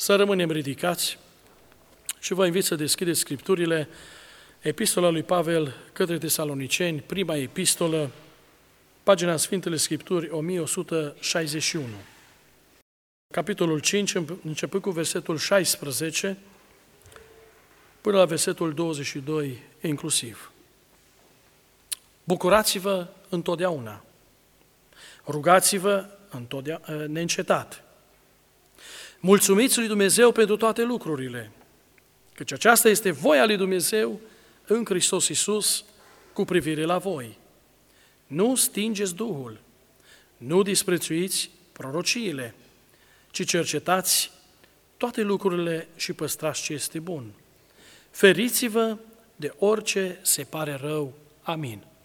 Să rămânem ridicați și vă invit să deschideți Scripturile, Epistola lui Pavel către Tesaloniceni, prima epistolă, pagina Sfintele Scripturi 1161. Capitolul 5, începând cu versetul 16, până la versetul 22 inclusiv. Bucurați-vă întotdeauna, rugați-vă neîncetat. Mulțumiți lui Dumnezeu pentru toate lucrurile, căci aceasta este voia lui Dumnezeu în Hristos Iisus cu privire la voi. Nu stingeți Duhul, nu disprețuiți prorociile, ci cercetați toate lucrurile și păstrați ce este bun. Feriți-vă de orice se pare rău. Amin.